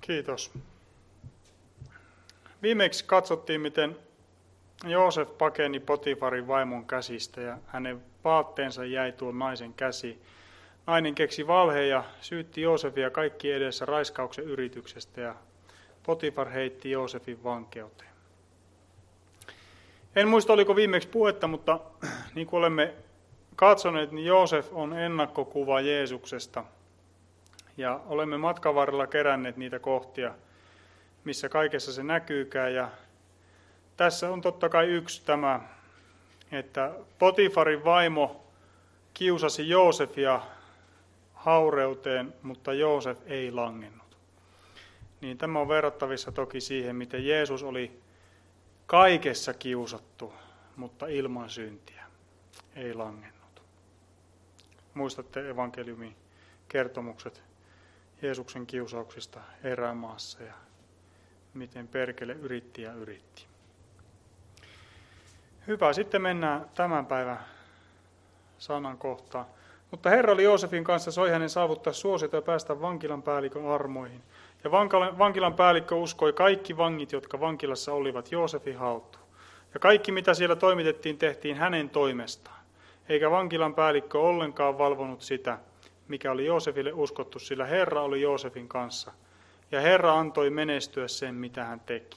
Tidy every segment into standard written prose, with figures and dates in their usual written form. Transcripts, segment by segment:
Kiitos. Viimeksi katsottiin, miten Joosef pakeni Potifarin vaimon käsistä ja hänen vaatteensa jäi tuon naisen käsiin. Nainen keksi valheen ja syytti Joosefia kaikki edessä raiskauksen yrityksestä ja Potifar heitti Joosefin vankeuteen. En muista, oliko viimeksi puhetta, mutta niin kuin olemme katsoneet, niin Joosef on ennakkokuva Jeesuksesta. Ja olemme matkan varrella keränneet niitä kohtia, missä kaikessa se näkyykään. Ja tässä on totta kai yksi tämä, että Potifarin vaimo kiusasi Joosefia haureuteen, mutta Joosef ei langennut. Niin tämä on verrattavissa toki siihen, miten Jeesus oli kaikessa kiusattu, mutta ilman syntiä ei langennut. Muistatte evankeliumin kertomukset Jeesuksen kiusauksista erämaassa ja miten perkele yritti ja yritti. Hyvä, sitten mennään tämän päivän sanan kohtaan. Mutta Herra oli Joosefin kanssa, soi hänen saavuttaa suosiota ja päästä vankilan päällikön armoihin. Ja vankilan päällikkö uskoi kaikki vangit, jotka vankilassa olivat Joosefin haltuun. Ja kaikki, mitä siellä toimitettiin, tehtiin hänen toimestaan. Eikä vankilan päällikkö ollenkaan valvonut sitä, mikä oli Joosefille uskottu, sillä Herra oli Joosefin kanssa. Ja Herra antoi menestyä sen, mitä hän teki.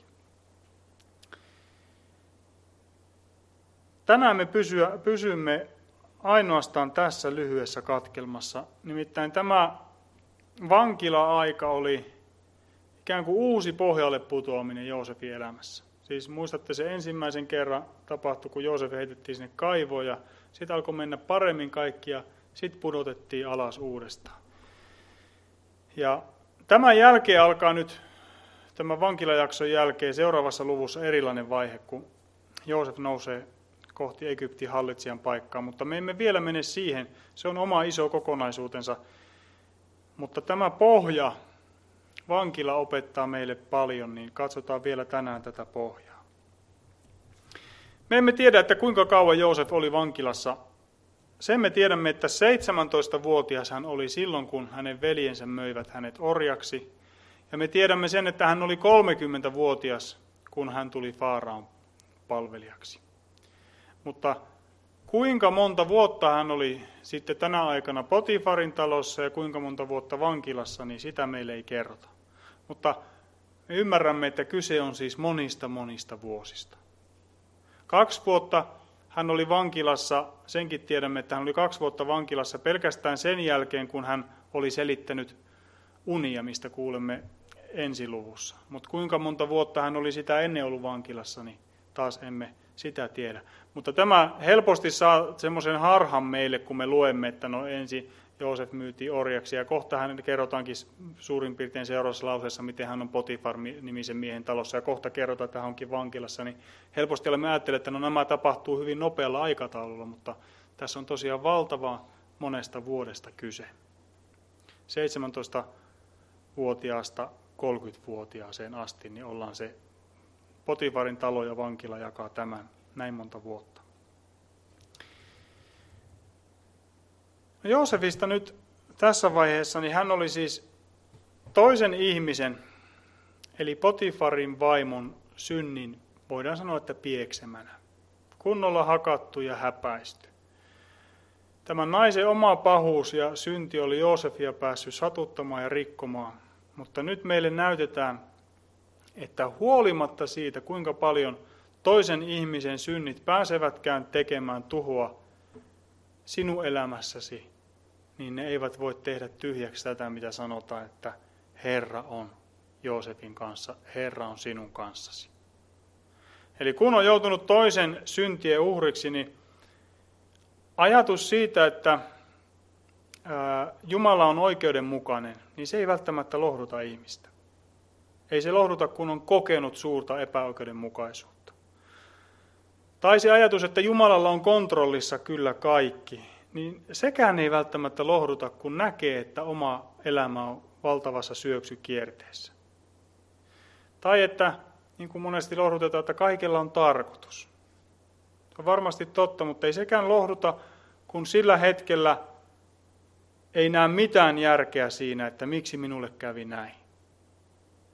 Tänään me pysymme ainoastaan tässä lyhyessä katkelmassa. Nimittäin tämä vankila-aika oli ikään kuin uusi pohjalle putoaminen Joosefin elämässä. Siis muistatte, se ensimmäisen kerran tapahtui, kun Joosef heitettiin sinne kaivoon ja sitten alkoi mennä paremmin kaikki ja sitten pudotettiin alas uudestaan. Ja tämän jälkeen alkaa nyt, tämän vankilajakson jälkeen seuraavassa luvussa erilainen vaihe, kun Joosef nousee kohti Egyptin hallitsijan paikkaa, mutta me emme vielä mene siihen. Se on oma iso kokonaisuutensa. Mutta tämä pohja, vankila opettaa meille paljon, niin katsotaan vielä tänään tätä pohjaa. Me emme tiedä, että kuinka kauan Joosef oli vankilassa. Sen me tiedämme, että 17-vuotias hän oli silloin, kun hänen veljensä möivät hänet orjaksi. Ja me tiedämme sen, että hän oli 30-vuotias, kun hän tuli Faaraon palvelijaksi. Mutta kuinka monta vuotta hän oli sitten tänä aikana Potifarin talossa ja kuinka monta vuotta vankilassa, niin sitä meille ei kerrota. Mutta me ymmärrämme, että kyse on siis monista vuosista. 2 vuotta hän oli vankilassa, senkin tiedämme, että hän oli 2 vuotta vankilassa pelkästään sen jälkeen, kun hän oli selittänyt unia, mistä kuulemme ensiluvussa. Mutta kuinka monta vuotta hän oli sitä ennen ollut vankilassa, niin taas emme sitä tiedä. Mutta tämä helposti saa semmoisen harhan meille, kun me luemme, että no ensin Joosef myytiin orjaksi ja kohta hän kerrotaankin suurin piirtein seuraavassa lauseessa, miten hän on Potifar-nimisen miehen talossa ja kohta kerrotaan, että hän onkin vankilassa, niin helposti olemme ajatelleet, että no nämä tapahtuu hyvin nopealla aikataululla, mutta tässä on tosiaan valtava monesta vuodesta kyse. 17-vuotiaasta 30-vuotiaaseen asti, niin ollaan se Potifarin talo ja vankila jakaa tämän näin monta vuotta. No Joosefista nyt tässä vaiheessa, niin hän oli siis toisen ihmisen, eli Potifarin vaimon synnin, voidaan sanoa, että pieksemänä. Kunnolla hakattu ja häpäisty. Tämän naisen oma pahuus ja synti oli Joosefia päässyt satuttamaan ja rikkomaan, mutta nyt meille näytetään, että huolimatta siitä, kuinka paljon toisen ihmisen synnit pääsevätkään tekemään tuhoa sinun elämässäsi, niin ne eivät voi tehdä tyhjäksi tätä, mitä sanotaan, että Herra on Joosefin kanssa, Herra on sinun kanssasi. Eli kun on joutunut toisen syntien uhriksi, niin ajatus siitä, että Jumala on oikeudenmukainen, niin se ei välttämättä lohduta ihmistä. Ei se lohduta, kun on kokenut suurta epäoikeudenmukaisuutta. Tai se ajatus, että Jumalalla on kontrollissa kyllä kaikki, niin sekään ei välttämättä lohduta, kun näkee, että oma elämä on valtavassa syöksykierteessä. Tai että, niin kuin monesti lohdutetaan, että kaikella on tarkoitus. Se on varmasti totta, mutta ei sekään lohduta, kun sillä hetkellä ei näe mitään järkeä siinä, että miksi minulle kävi näin.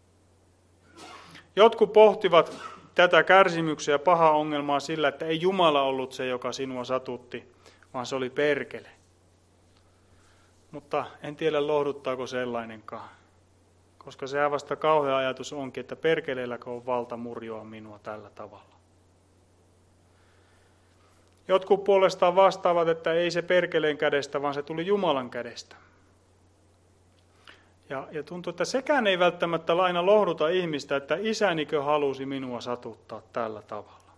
Jotkut pohtivat tätä kärsimyksiä ja pahaa ongelmaa sillä, että ei Jumala ollut se, joka sinua satutti, vaan se oli perkele. Mutta en tiedä, lohduttaako sellainenkaan. Koska sehän vasta kauhea ajatus onkin, että perkeleelläkö on valta murjoa minua tällä tavalla. Jotkut puolestaan vastaavat, että ei se perkeleen kädestä, vaan se tuli Jumalan kädestä. Ja tuntuu, että sekään ei välttämättä aina lohduta ihmistä, että isänikö halusi minua satuttaa tällä tavalla.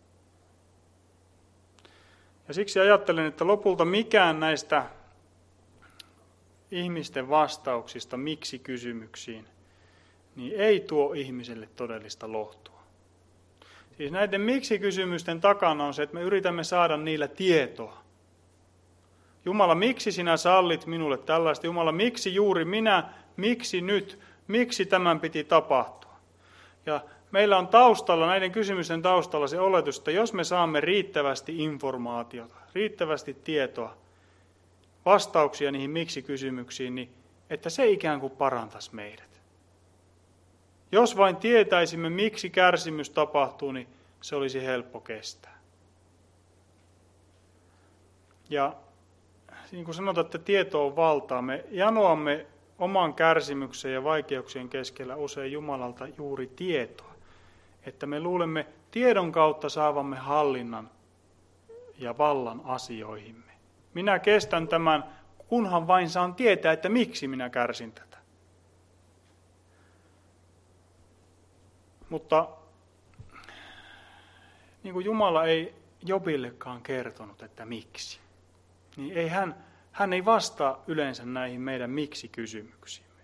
Ja siksi ajattelen, että lopulta mikään näistä ihmisten vastauksista miksi-kysymyksiin niin ei tuo ihmiselle todellista lohtua. Siis näiden miksi-kysymysten takana on se, että me yritämme saada niillä tietoa. Jumala, miksi sinä sallit minulle tällaista? Jumala, miksi juuri minä? Miksi nyt? Miksi tämän piti tapahtua? Ja meillä on taustalla, näiden kysymysten taustalla se oletus, että jos me saamme riittävästi informaatiota, riittävästi tietoa, vastauksia niihin miksi-kysymyksiin, niin että se ikään kuin parantaisi meidät. Jos vain tietäisimme, miksi kärsimys tapahtuu, niin se olisi helppo kestää. Ja niin kuin sanotaan, että tieto on valtaa, me janoamme oman kärsimyksen ja vaikeuksien keskellä usein Jumalalta juuri tietoa. Että me luulemme tiedon kautta saavamme hallinnan ja vallan asioihimme. Minä kestän tämän, kunhan vain saan tietää, että miksi minä kärsin tätä. Mutta niin kuin Jumala ei Jobillekaan kertonut, että miksi, niin ei hän ei vastaa yleensä näihin meidän miksi-kysymyksiimme.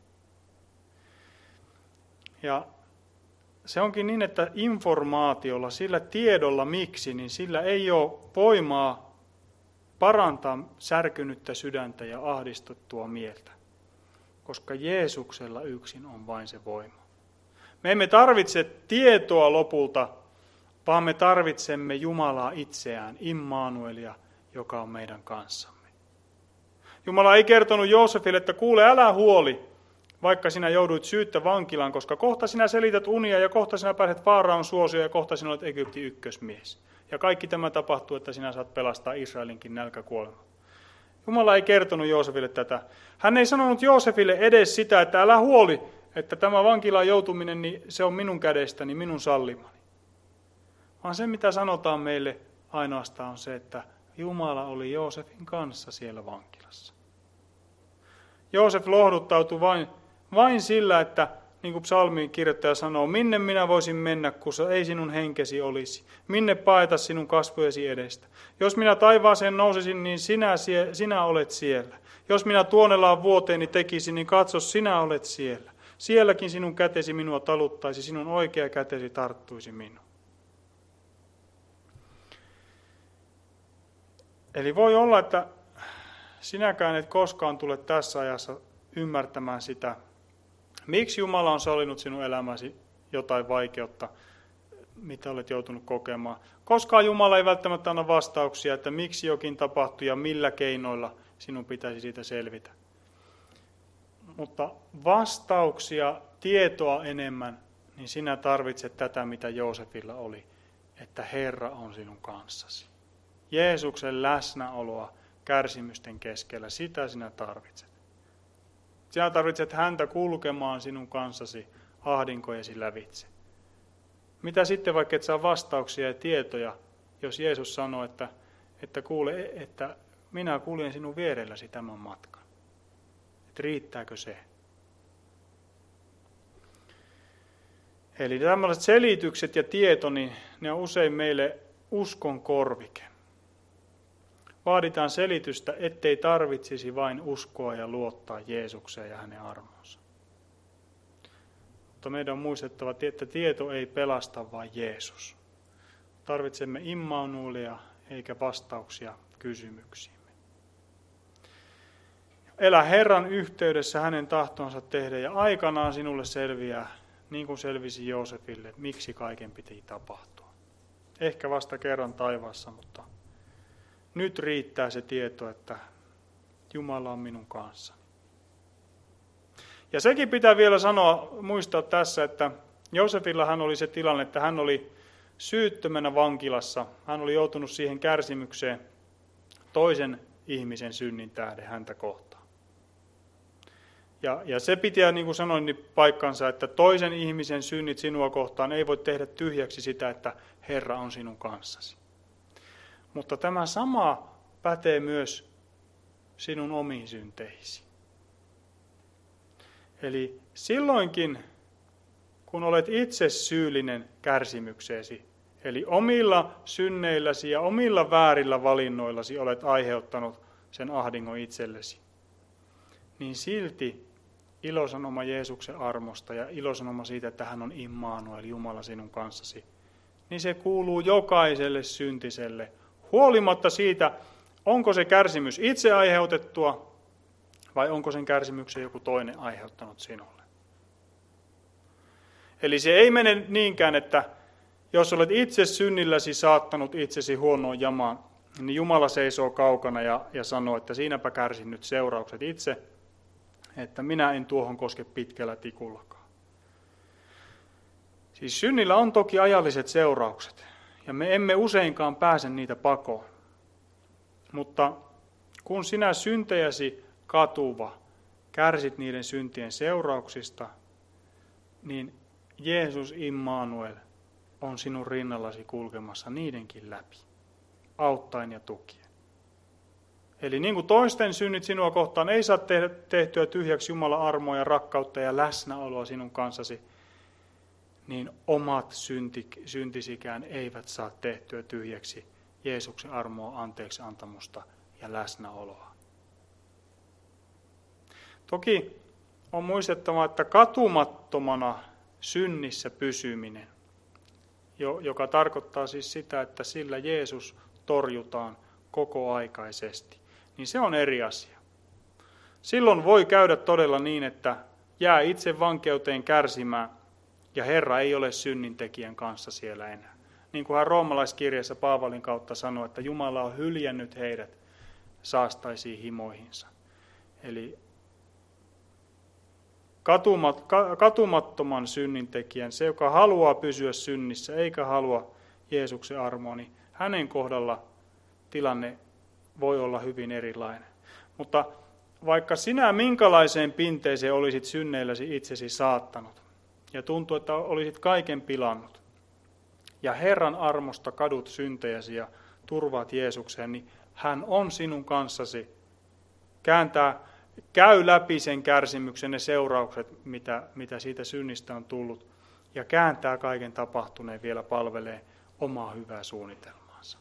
Ja se onkin niin, että informaatiolla, sillä tiedolla miksi, niin sillä ei ole voimaa parantaa särkynyttä sydäntä ja ahdistettua mieltä, koska Jeesuksella yksin on vain se voima. Me emme tarvitse tietoa lopulta, vaan me tarvitsemme Jumalaa itseään, Immanuelia, joka on meidän kanssamme. Jumala ei kertonut Joosefille, että kuule, älä huoli, vaikka sinä jouduit syyttä vankilaan, koska kohta sinä selität unia ja kohta sinä pääset Faaraon suosioon ja kohta sinä olet Egyptin ykkösmies. Ja kaikki tämä tapahtuu, että sinä saat pelastaa Israelinkin nälkäkuolemaa. Jumala ei kertonut Joosefille tätä. Hän ei sanonut Joosefille edes sitä, että älä huoli, että tämä vankilaan joutuminen, niin se on minun kädestäni, minun sallimani. Vaan se, mitä sanotaan meille ainoastaan on se, että Jumala oli Joosefin kanssa siellä vankilassa. Joosef lohduttautui vain sillä, että niin kuin psalmin kirjoittaja sanoo, minne minä voisin mennä, kun ei sinun henkesi olisi, minne paeta sinun kasvojesi edestä. Jos minä taivaaseen nousisin, niin sinä olet siellä. Jos minä tuonelaan vuoteeni tekisin, niin katso, sinä olet siellä. Sielläkin sinun kätesi minua taluttaisi, sinun oikea kätesi tarttuisi minuun. Eli voi olla, että sinäkään et koskaan tule tässä ajassa ymmärtämään sitä, miksi Jumala on sallinut sinun elämäsi jotain vaikeutta, mitä olet joutunut kokemaan. Koskaan Jumala ei välttämättä anna vastauksia, että miksi jokin tapahtui ja millä keinoilla sinun pitäisi siitä selvitä. Mutta vastauksia, tietoa enemmän, niin sinä tarvitset tätä, mitä Joosefilla oli, että Herra on sinun kanssasi. Jeesuksen läsnäoloa kärsimysten keskellä, sitä sinä tarvitset. Sinä tarvitset häntä kulkemaan sinun kanssasi ahdinkojesi lävitse. Mitä sitten, vaikka et saa vastauksia ja tietoja, jos Jeesus sanoo, että kuule, että minä kuljen sinun vierelläsi tämän matkan. Että riittääkö se? Eli tämmöiset selitykset ja tieto, niin ne on usein meille uskon korvike. Vaaditaan selitystä, ettei tarvitsisi vain uskoa ja luottaa Jeesukseen ja hänen armoonsa. Mutta meidän on muistettava, että tieto ei pelasta, vaan Jeesus. Tarvitsemme Immanuelia eikä vastauksia kysymyksiimme. Elä Herran yhteydessä hänen tahtonsa tehdä ja aikanaan sinulle selviää, niin kuin selvisi Joosefille, miksi kaiken piti tapahtua. Ehkä vasta kerran taivaassa, mutta nyt riittää se tieto, että Jumala on minun kanssani. Ja sekin pitää vielä muistaa tässä, että Joosefilla hän oli se tilanne, että hän oli syyttömänä vankilassa. Hän oli joutunut siihen kärsimykseen toisen ihmisen synnin tähden häntä kohtaan. Ja se pitää, niin kuin sanoin, niin paikkansa, että toisen ihmisen synnit sinua kohtaan ei voi tehdä tyhjäksi sitä, että Herra on sinun kanssasi. Mutta tämä sama pätee myös sinun omiin synteisi. Eli silloinkin, kun olet itse syyllinen kärsimykseesi, eli omilla synneilläsi ja omilla väärillä valinnoillasi olet aiheuttanut sen ahdingon itsellesi, niin silti ilosanoma Jeesuksen armosta ja ilosanoma siitä, että hän on Immanuel, Jumala sinun kanssasi, niin se kuuluu jokaiselle syntiselle, huolimatta siitä, onko se kärsimys itse aiheutettua vai onko sen kärsimyksen joku toinen aiheuttanut sinulle. Eli se ei mene niinkään, että jos olet itse synnilläsi saattanut itsesi huonoon jamaan, niin Jumala seisoo kaukana ja sanoo, että siinäpä kärsin nyt seuraukset itse, että minä en tuohon koske pitkällä tikullakaan. Siis synnillä on toki ajalliset seuraukset, ja me emme useinkaan pääse niitä pakoon. Mutta kun sinä syntejäsi katuva kärsit niiden syntien seurauksista, niin Jeesus Immanuel on sinun rinnallasi kulkemassa niidenkin läpi, auttaen ja tukien. Eli niin kuin toisten synnit sinua kohtaan ei saa tehdä tehtyä tyhjäksi Jumalan armoa ja rakkautta ja läsnäoloa sinun kanssasi, niin omat syntisikään eivät saa tehtyä tyhjäksi Jeesuksen armoa, anteeksi antamusta ja läsnäoloa. Toki on muistettava, että katumattomana synnissä pysyminen, joka tarkoittaa siis sitä, että sillä Jeesus torjutaan kokoaikaisesti, niin se on eri asia. Silloin voi käydä todella niin, että jää itse vankeuteen kärsimään ja Herra ei ole synnintekijän kanssa siellä enää. Niin kuin hän roomalaiskirjassa Paavalin kautta sanoi, että Jumala on hyljännyt heidät saastaisiin himoihinsa. Eli katumattoman synnintekijän, se joka haluaa pysyä synnissä eikä halua Jeesuksen armoa, niin hänen kohdalla tilanne voi olla hyvin erilainen. Mutta vaikka sinä minkälaiseen pinteeseen olisit synneilläsi itsesi saattanut ja tuntuu, että olisit kaiken pilannut ja Herran armosta kadut syntejäsi ja turvaat Jeesukseen, niin hän on sinun kanssasi, käy läpi sen kärsimyksen, ne seuraukset, mitä siitä synnistä on tullut, ja kääntää kaiken tapahtuneen vielä palvelee omaa hyvää suunnitelmaansa.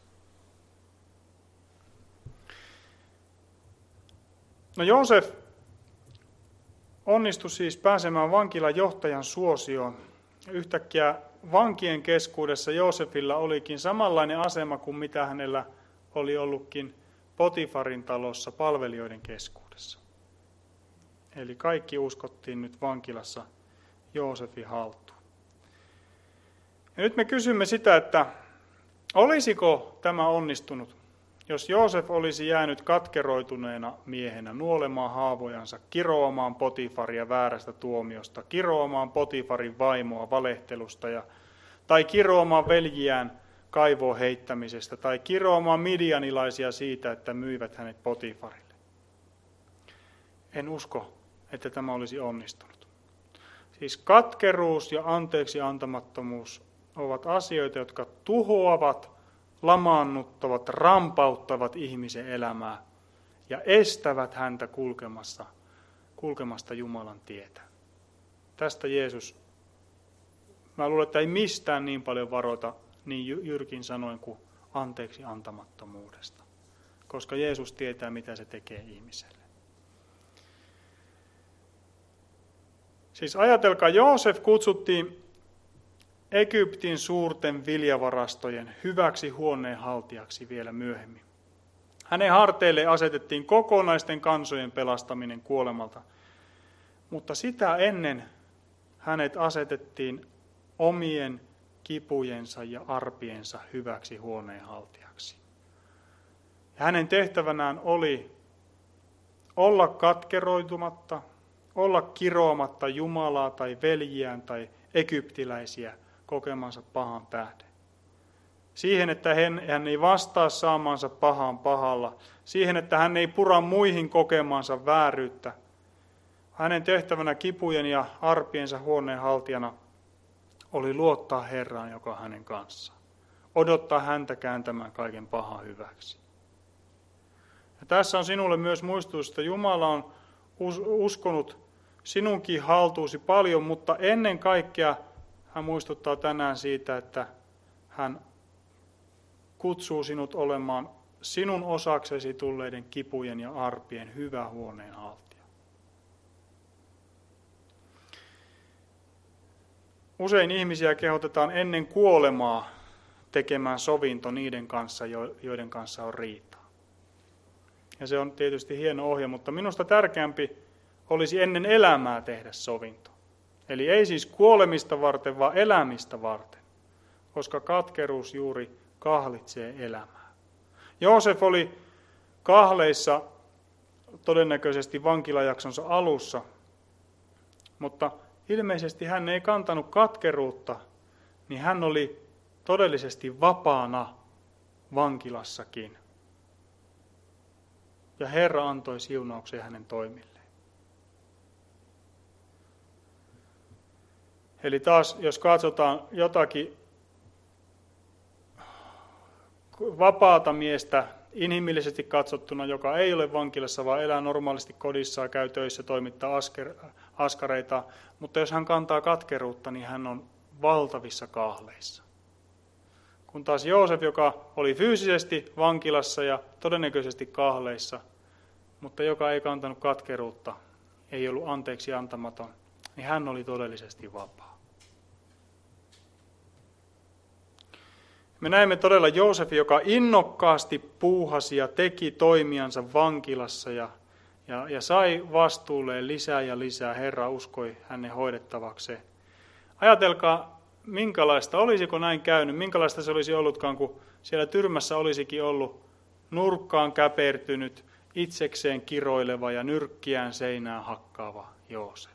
No Joosef onnistui siis pääsemään vankilan johtajan suosioon. Yhtäkkiä vankien keskuudessa Joosefilla olikin samanlainen asema kuin mitä hänellä oli ollutkin Potifarin talossa palvelijoiden keskuudessa. Eli kaikki uskottiin nyt vankilassa Joosefin haltuun. Ja nyt me kysymme sitä, että olisiko tämä onnistunut, jos Joosef olisi jäänyt katkeroituneena miehenä nuolemaan haavojansa, kiroamaan Potifaria väärästä tuomiosta, kiroamaan Potifarin vaimoa valehtelusta tai kiroamaan veljiään kaivoon heittämisestä tai kiroamaan midianilaisia siitä, että myivät hänet Potifarille. En usko, että tämä olisi onnistunut. Siis katkeruus ja anteeksi antamattomuus ovat asioita, jotka tuhoavat, lamaannuttavat, rampauttavat ihmisen elämää ja estävät häntä kulkemasta Jumalan tietä. Tästä Jeesus, mä luulen, että ei mistään niin paljon varoita niin jyrkin sanoin kuin anteeksi antamattomuudesta, koska Jeesus tietää, mitä se tekee ihmiselle. Siis ajatelkaa, Joosef kutsuttiin Egyptin suurten viljavarastojen hyväksi huoneenhaltijaksi vielä myöhemmin. Hänen harteille asetettiin kokonaisten kansojen pelastaminen kuolemalta, mutta sitä ennen hänet asetettiin omien kipujensa ja arpiensa hyväksi huoneenhaltijaksi. Ja hänen tehtävänään oli olla katkeroitumatta, olla kiroamatta Jumalaa tai veljiään tai egyptiläisiä kokemansa pahan tähden. Siihen, että hän ei vastaa saamaansa pahaan pahalla. Siihen, että hän ei pura muihin kokemansa vääryyttä. Hänen tehtävänä kipujen ja arpiensa huoneenhaltijana oli luottaa Herraan, joka on hänen kanssaan. Odottaa häntä kääntämään kaiken pahan hyväksi. Ja tässä on sinulle myös muistutus, että Jumala on uskonut sinunkin haltuusi paljon, mutta ennen kaikkea hän muistuttaa tänään siitä, että hän kutsuu sinut olemaan sinun osaksesi tulleiden kipujen ja arpien hyvä huoneenhaltija. Usein ihmisiä kehotetaan ennen kuolemaa tekemään sovinto niiden kanssa, joiden kanssa on riitaa. Ja se on tietysti hieno ohje, mutta minusta tärkeämpi olisi ennen elämää tehdä sovinto. Eli ei siis kuolemista varten, vaan elämistä varten, koska katkeruus juuri kahlitsee elämää. Joosef oli kahleissa todennäköisesti vankilajaksonsa alussa, mutta ilmeisesti hän ei kantanut katkeruutta, niin hän oli todellisesti vapaana vankilassakin. Ja Herra antoi siunauksen hänen toimilleen. Eli taas, jos katsotaan jotakin vapaata miestä inhimillisesti katsottuna, joka ei ole vankilassa, vaan elää normaalisti kodissaan, käy töissä, toimittaa askareita, mutta jos hän kantaa katkeruutta, niin hän on valtavissa kahleissa. Kun taas Joosef, joka oli fyysisesti vankilassa ja todennäköisesti kahleissa, mutta joka ei kantanut katkeruutta, ei ollut anteeksi antamaton, niin hän oli todellisesti vapaa. Me näemme todella Joosef, joka innokkaasti puuhasi ja teki toimiansa vankilassa ja sai vastuulleen lisää ja lisää. Herra uskoi hänen hoidettavakseen. Ajatelkaa, minkälaista, olisiko näin käynyt, minkälaista se olisi ollutkaan, kun siellä tyrmässä olisikin ollut nurkkaan käpertynyt, itsekseen kiroileva ja nyrkkiään seinään hakkaava Joosef.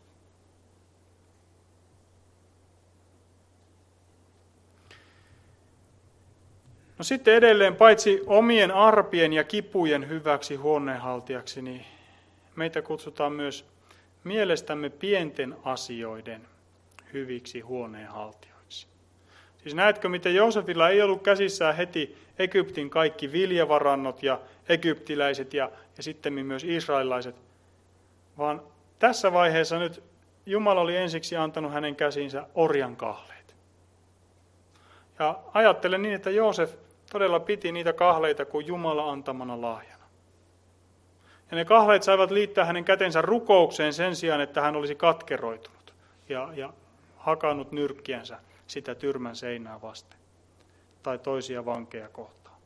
No sitten edelleen, paitsi omien arpien ja kipujen hyväksi huoneenhaltijaksi, niin meitä kutsutaan myös mielestämme pienten asioiden hyviksi huoneenhaltijoiksi. Siis näetkö, miten Joosefilla ei ollut käsissään heti Egyptin kaikki viljavarannot ja egyptiläiset ja sitten myös israelilaiset, vaan tässä vaiheessa nyt Jumala oli ensiksi antanut hänen käsiinsä orjan kahleet. Ja ajattelen niin, että Joosef todella piti niitä kahleita kuin Jumala antamana lahjana. Ja ne kahleet saivat liittää hänen kätensä rukoukseen sen sijaan, että hän olisi katkeroitunut ja hakannut nyrkkiänsä sitä tyrmän seinää vasten tai toisia vankeja kohtaan.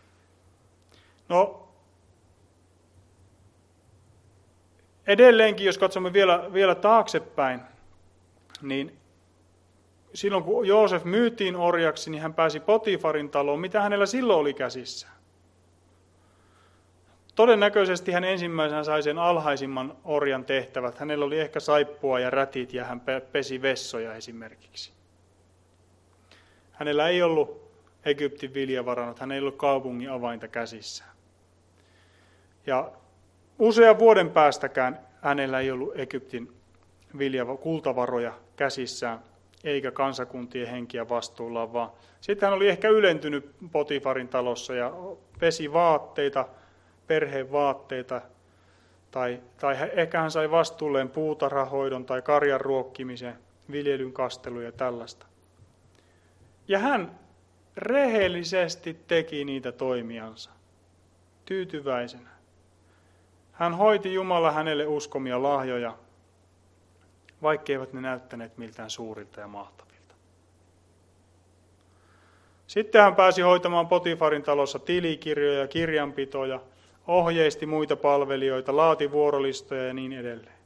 No, edelleenkin, jos katsomme vielä taaksepäin, niin silloin kun Joosef myytiin orjaksi, niin hän pääsi Potifarin taloon. Mitä hänellä silloin oli käsissään? Todennäköisesti hän ensimmäisenä sai sen alhaisimman orjan tehtävät. Hänellä oli ehkä saippua ja rätit ja hän pesi vessoja esimerkiksi. Hänellä ei ollut Egyptin viljavarannot, hän ei ollut kaupungin avainta käsissään. Ja usean vuoden päästäkään hänellä ei ollut Egyptin kultavaroja käsissään, eikä kansakuntien henkiä vastuullaan, vaan sitten hän oli ehkä ylentynyt Potifarin talossa ja pesi vaatteita, perheen vaatteita, tai ehkä hän sai vastuulleen puutarhahoidon tai karjan ruokkimisen, viljelyn kastelu ja tällaista. Ja hän rehellisesti teki niitä toimiansa, tyytyväisenä. Hän hoiti Jumala hänelle uskomia lahjoja, vaikkeivät ne näyttäneet miltään suurilta ja mahtavilta. Sitten hän pääsi hoitamaan Potifarin talossa tilikirjoja ja kirjanpitoja, ohjeisti muita palvelijoita, laati vuorolistoja ja niin edelleen.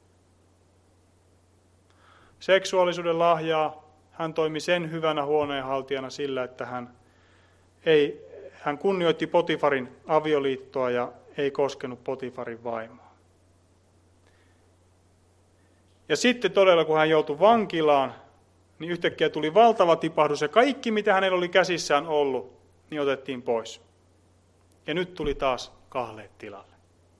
Seksuaalisuuden lahjaa hän toimi sen hyvänä huoneenhaltijana sillä, että hän kunnioitti Potifarin avioliittoa ja ei koskenut Potifarin vaimoa. Ja sitten todella, kun hän joutui vankilaan, niin yhtäkkiä tuli valtava tipahdus ja kaikki, mitä hänellä oli käsissään ollut, niin otettiin pois. Ja nyt tuli taas kahleet tilalle.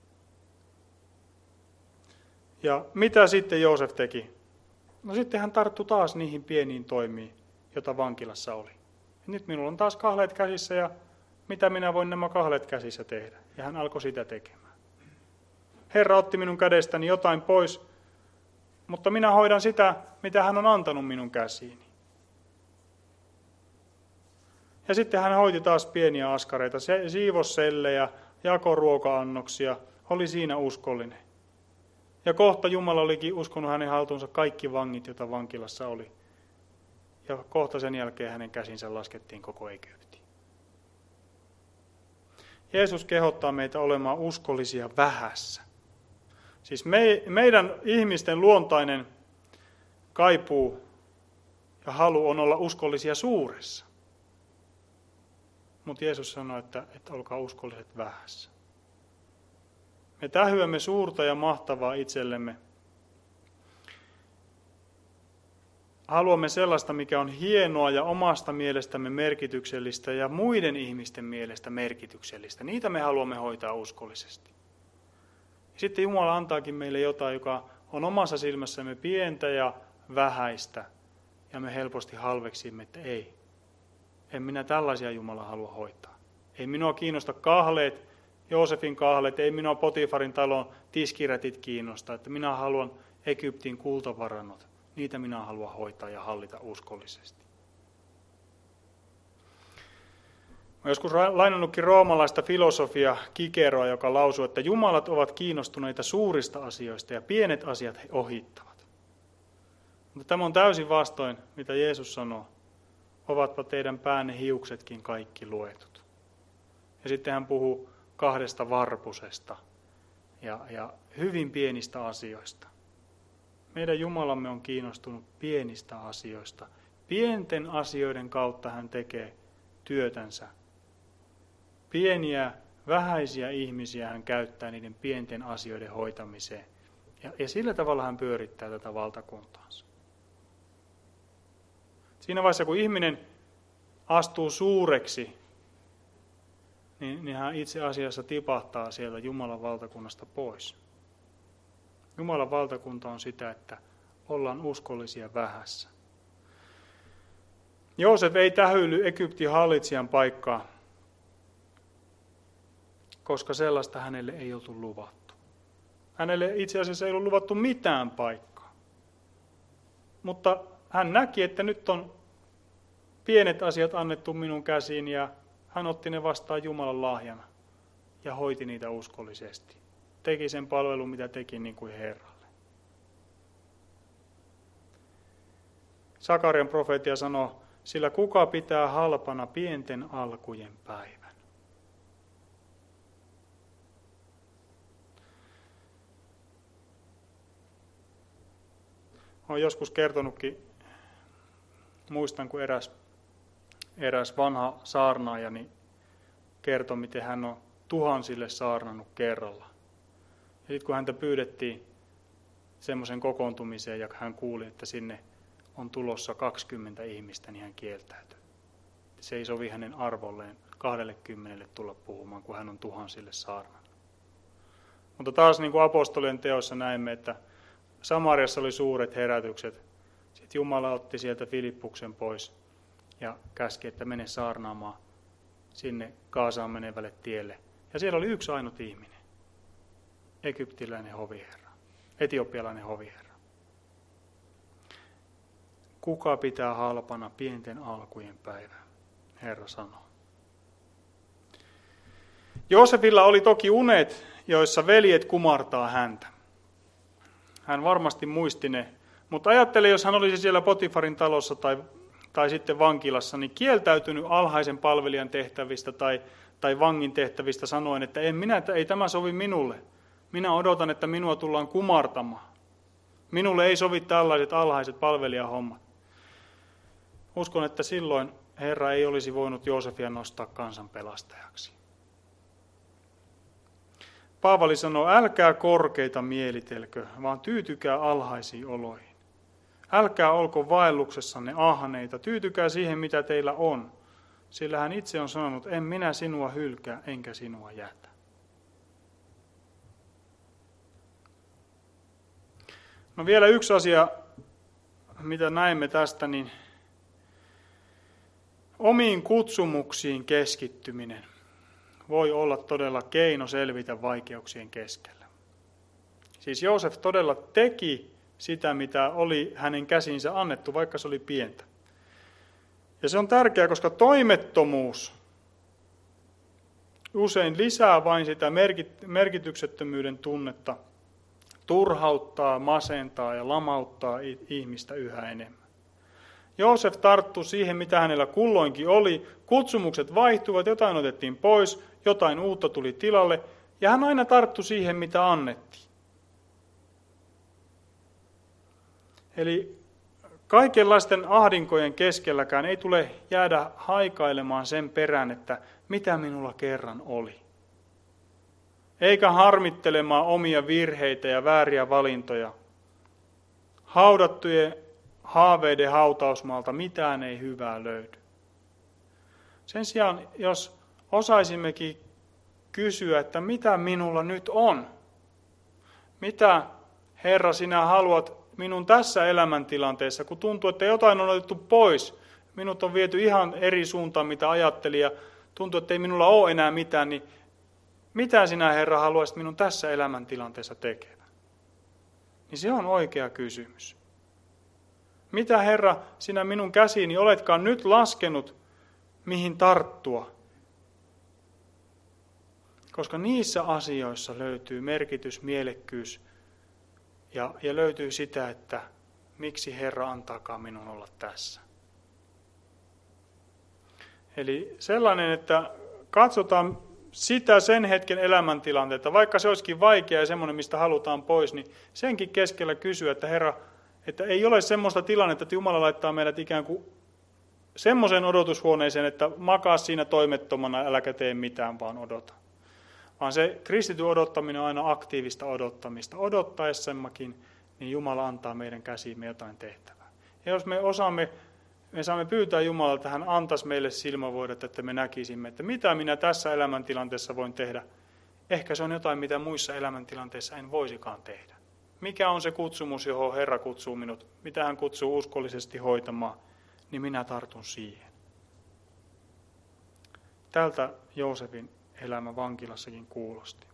Ja mitä sitten Joosef teki? No sitten hän tarttui taas niihin pieniin toimiin, joita vankilassa oli. Ja nyt minulla on taas kahleet käsissä ja mitä minä voin nämä kahleet käsissä tehdä? Ja hän alkoi sitä tekemään. Herra otti minun kädestäni jotain pois, mutta minä hoidan sitä, mitä hän on antanut minun käsiini. Ja sitten hän hoiti taas pieniä askareita, siivosi sellejä, jakoi ruoka-annoksia, oli siinä uskollinen. Ja kohta Jumala olikin uskonut hänen haltuunsa kaikki vangit, joita vankilassa oli. Ja kohta sen jälkeen hänen käsinsä laskettiin koko Egypti. Jeesus kehottaa meitä olemaan uskollisia vähässä. Siis meidän ihmisten luontainen kaipuu ja halu on olla uskollisia suuressa. Mutta Jeesus sanoi, että olkaa uskolliset vähässä. Me tähyämme suurta ja mahtavaa itsellemme. Haluamme sellaista, mikä on hienoa ja omasta mielestämme merkityksellistä ja muiden ihmisten mielestä merkityksellistä. Niitä me haluamme hoitaa uskollisesti. Sitten Jumala antaakin meille jotain, joka on omassa silmässämme pientä ja vähäistä. Ja me helposti halveksimme, että en minä tällaisia Jumala halua hoitaa. Ei minua kiinnosta kahleet, Joosefin kahleet, ei minua Potifarin talon tiskirätit kiinnosta, että minä haluan Egyptin kultavarannot. Niitä minä haluan hoitaa ja hallita uskollisesti. Olen joskus lainannutkin roomalaista filosofia Kikeroa, joka lausuu, että jumalat ovat kiinnostuneita suurista asioista ja pienet asiat he ohittavat. Mutta tämä on täysin vastoin, mitä Jeesus sanoo. Ovatpa teidän päänne hiuksetkin kaikki luetut. Ja sitten hän puhuu 2 varpusesta ja hyvin pienistä asioista. Meidän Jumalamme on kiinnostunut pienistä asioista. Pienten asioiden kautta hän tekee työtänsä. Pieniä, vähäisiä ihmisiä hän käyttää niiden pienten asioiden hoitamiseen. Ja sillä tavalla hän pyörittää tätä valtakuntaansa. Siinä vaiheessa, kun ihminen astuu suureksi, niin hän itse asiassa tipahtaa sieltä Jumalan valtakunnasta pois. Jumalan valtakunta on sitä, että ollaan uskollisia vähässä. Joosef ei tähyily Egyptin hallitsijan paikkaa, koska sellaista hänelle ei oltu luvattu. Hänelle itse asiassa ei ollut luvattu mitään paikkaa. Mutta hän näki, että nyt on pienet asiat annettu minun käsiin ja hän otti ne vastaan Jumalan lahjana ja hoiti niitä uskollisesti. Teki sen palvelun, mitä teki niin kuin Herralle. Sakarian profeetia sanoo, sillä kuka pitää halpana pienten alkujen päivän. Olen joskus kertonutkin, muistan kun eräs vanha saarnaajani kertoi, miten hän on tuhansille saarnannut kerralla. Ja sitten kun häntä pyydettiin semmoisen kokoontumiseen ja hän kuuli, että sinne on tulossa 20 ihmistä, niin hän kieltäytyi. Se ei sovi hänen arvolleen 20 tulla puhumaan, kun hän on tuhansille saarnannut. Mutta taas niin kuin apostolien teossa näemme, että Samariassa oli suuret herätykset. Sitten Jumala otti sieltä Filippuksen pois ja käski, että mene saarnaamaan sinne Gaasaan menevälle tielle. Ja siellä oli yksi ainut ihminen. Egyptiläinen hoviherra. Etiopialainen hoviherra. Kuka pitää halpana pienten alkujen päivää? Herra sanoo. Joosefilla oli toki unet, joissa veljet kumartaa häntä. Hän varmasti muisti ne. Mutta ajattele, jos hän olisi siellä Potifarin talossa tai sitten vankilassa, niin kieltäytynyt alhaisen palvelijan tehtävistä tai vangin tehtävistä sanoen, että ei tämä sovi minulle. Minä odotan, että minua tullaan kumartamaan. Minulle ei sovi tällaiset alhaiset palvelijahommat. Uskon, että silloin Herra ei olisi voinut Joosefia nostaa kansan pelastajaksi. Paavali sanoo, älkää korkeita mielitelkö, vaan tyytykää alhaisiin oloihin. Älkää olko vaelluksessanne ahneita, tyytykää siihen, mitä teillä on. Sillä hän itse on sanonut, en minä sinua hylkää, enkä sinua jätä. No vielä yksi asia, mitä näemme tästä, niin omiin kutsumuksiin keskittyminen voi olla todella keino selvitä vaikeuksien keskellä. Siis Joosef todella teki sitä, mitä oli hänen käsiinsä annettu, vaikka se oli pientä. Ja se on tärkeää, koska toimettomuus usein lisää vain sitä merkityksettömyyden tunnetta, turhauttaa, masentaa ja lamauttaa ihmistä yhä enemmän. Joosef tarttui siihen, mitä hänellä kulloinkin oli. Kutsumukset vaihtuivat, jotain otettiin pois, jotain uutta tuli tilalle, ja hän aina tarttui siihen, mitä annettiin. Eli kaikenlaisten ahdinkojen keskelläkään ei tule jäädä haikailemaan sen perään, että mitä minulla kerran oli. Eikä harmittelemaan omia virheitä ja vääriä valintoja. Haudattujen haaveiden hautausmaalta mitään ei hyvää löydy. Sen sijaan, jos osaisimmekin kysyä, että mitä minulla nyt on? Mitä, Herra, sinä haluat minun tässä elämäntilanteessa, kun tuntuu, että jotain on otettu pois. Minut on viety ihan eri suuntaan, mitä ajattelin, ja tuntuu, että ei minulla ole enää mitään, niin mitä sinä, Herra, haluaisit minun tässä elämäntilanteessa tekevän? Niin se on oikea kysymys. Mitä, Herra, sinä minun käsiini oletkaan nyt laskenut, mihin tarttua? Koska niissä asioissa löytyy merkitys, mielekkyys ja löytyy sitä, että miksi Herra antaakaan minun olla tässä. Eli sellainen, että katsotaan sitä sen hetken elämäntilanteetta, vaikka se olisikin vaikea ja semmoinen, mistä halutaan pois, niin senkin keskellä kysyä, että Herra, että ei ole semmoista tilannetta, että Jumala laittaa meidät ikään kuin semmoiseen odotushuoneeseen, että makaa siinä toimettomana, äläkä tee mitään, vaan odota. Vaan se kristityn odottaminen on aina aktiivista odottamista. Odottaessammekin, niin Jumala antaa meidän käsiimme jotain tehtävää. Ja jos me saamme pyytää Jumalalta, että hän antaisi meille silmävoidat, että me näkisimme, että mitä minä tässä elämäntilanteessa voin tehdä. Ehkä se on jotain, mitä muissa elämäntilanteissa en voisikaan tehdä. Mikä on se kutsumus, johon Herra kutsuu minut, mitä hän kutsuu uskollisesti hoitamaan, niin minä tartun siihen. Tältä Joosefin elämä vankilassakin kuulosti.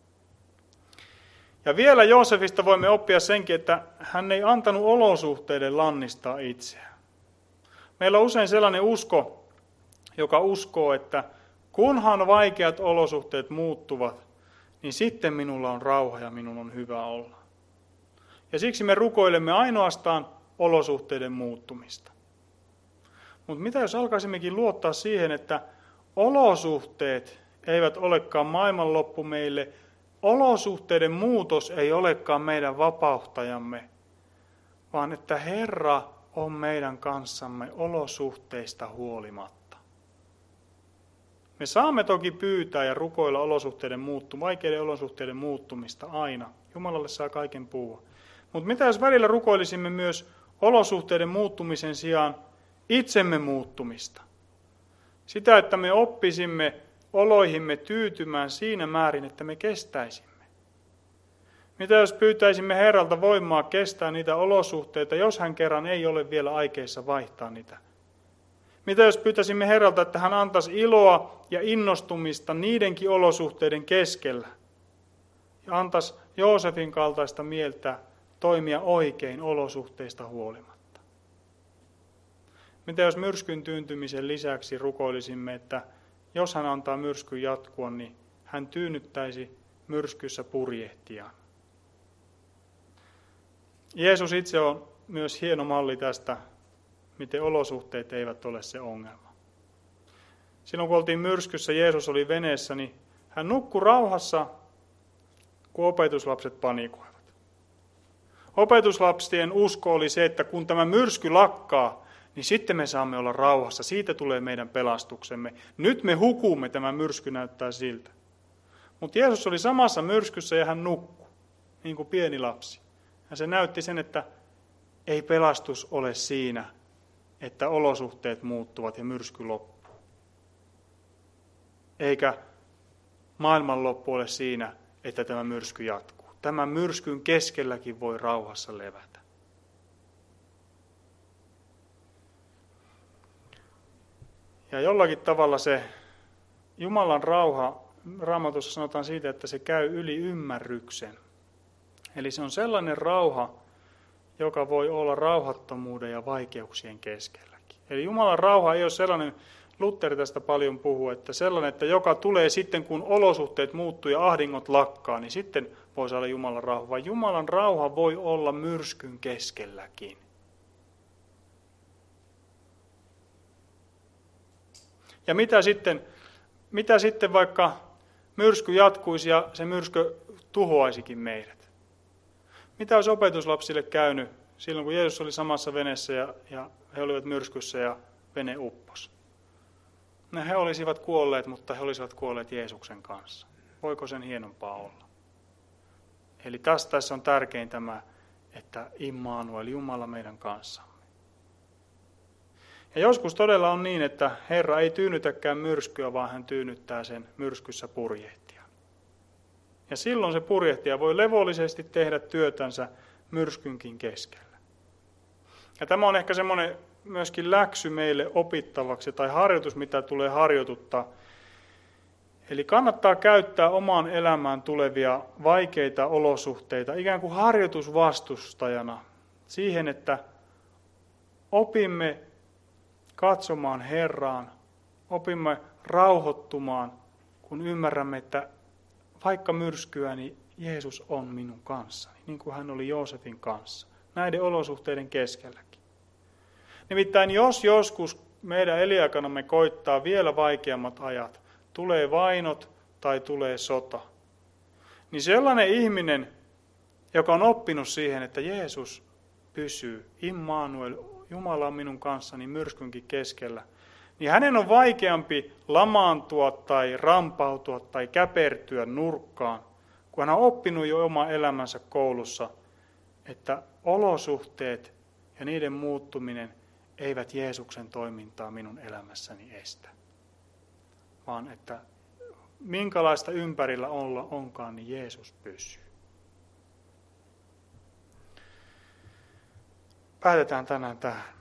Ja vielä Joosefista voimme oppia senkin, että hän ei antanut olosuhteiden lannistaa itseään. Meillä on usein sellainen usko, joka uskoo, että kunhan vaikeat olosuhteet muuttuvat, niin sitten minulla on rauha ja minun on hyvä olla. Ja siksi me rukoilemme ainoastaan olosuhteiden muuttumista. Mutta mitä jos alkaisimmekin luottaa siihen, että olosuhteet eivät olekaan maailmanloppu meille, olosuhteiden muutos ei olekaan meidän vapauttajamme, vaan että Herra on meidän kanssamme olosuhteista huolimatta. Me saamme toki pyytää ja rukoilla vaikeiden olosuhteiden muuttumista aina. Jumalalle saa kaiken puhua. Mutta mitä jos välillä rukoilisimme myös olosuhteiden muuttumisen sijaan itsemme muuttumista? Sitä, että me oppisimme oloihimme tyytymään siinä määrin, että me kestäisimme. Mitä jos pyytäisimme Herralta voimaa kestää niitä olosuhteita, jos hän kerran ei ole vielä aikeissa vaihtaa niitä? Mitä jos pyytäisimme Herralta, että hän antaisi iloa ja innostumista niidenkin olosuhteiden keskellä? Ja antaisi Joosefin kaltaista mieltä toimia oikein olosuhteista huolimatta? Mitä jos myrskyn tyyntymisen lisäksi rukoilisimme, että jos hän antaa myrskyn jatkua, niin hän tyynnyttäisi myrskyssä purjehtijaan? Jeesus itse on myös hieno malli tästä, miten olosuhteet eivät ole se ongelma. Silloin kun oltiin myrskyssä, Jeesus oli veneessä, niin hän nukkui rauhassa, kun opetuslapset panikoivat. Opetuslapsien usko oli se, että kun tämä myrsky lakkaa, niin sitten me saamme olla rauhassa. Siitä tulee meidän pelastuksemme. Nyt me hukumme, tämä myrsky näyttää siltä. Mutta Jeesus oli samassa myrskyssä ja hän nukkui, niin kuin pieni lapsi. Ja se näytti sen, että ei pelastus ole siinä, että olosuhteet muuttuvat ja myrsky loppuu. Eikä maailmanloppu ole siinä, että tämä myrsky jatkuu. Tämän myrskyn keskelläkin voi rauhassa levätä. Ja jollakin tavalla se Jumalan rauha, Raamatussa sanotaan siitä, että se käy yli ymmärryksen. Eli se on sellainen rauha, joka voi olla rauhattomuuden ja vaikeuksien keskelläkin. Eli Jumalan rauha ei ole sellainen, Luther tästä paljon puhuu, että sellainen, että joka tulee sitten, kun olosuhteet muuttuu ja ahdingot lakkaa, niin sitten voi saada Jumalan rauha. Vaan Jumalan rauha voi olla myrskyn keskelläkin. Ja mitä sitten vaikka myrsky jatkuisi ja se myrsky tuhoaisikin meidät? Mitä olisi opetuslapsille käynyt silloin, kun Jeesus oli samassa veneessä ja he olivat myrskyssä ja vene upposi? No, he olisivat kuolleet, mutta he olisivat kuolleet Jeesuksen kanssa. Voiko sen hienompaa olla? Eli tässä on tärkein tämä, että Immanuel, Jumala meidän kanssamme. Ja joskus todella on niin, että Herra ei tyynnytäkään myrskyä, vaan hän tyynnyttää sen myrskyssä purjehtijan. Ja silloin se purjehtija voi levollisesti tehdä työtänsä myrskynkin keskellä. Ja tämä on ehkä semmoinen myöskin läksy meille opittavaksi tai harjoitus, mitä tulee harjoituttaa. Eli kannattaa käyttää omaan elämään tulevia vaikeita olosuhteita ikään kuin harjoitusvastustajana siihen, että opimme katsomaan Herraan, opimme rauhoittumaan, kun ymmärrämme, että vaikka myrskyä, niin Jeesus on minun kanssani, niin kuin hän oli Joosefin kanssa, näiden olosuhteiden keskelläkin. Nimittäin jos joskus meidän elinaikanamme koittaa vielä vaikeammat ajat, tulee vainot tai tulee sota, niin sellainen ihminen, joka on oppinut siihen, että Jeesus pysyy, Immanuel, Jumala on minun kanssani myrskynkin keskellä, niin hänen on vaikeampi lamaantua tai rampautua tai käpertyä nurkkaan, kun hän on oppinut jo oma elämänsä koulussa, että olosuhteet ja niiden muuttuminen eivät Jeesuksen toimintaa minun elämässäni estä, vaan että minkälaista ympärillä onkaan, niin Jeesus pysyy. Päätetään tänään tähän.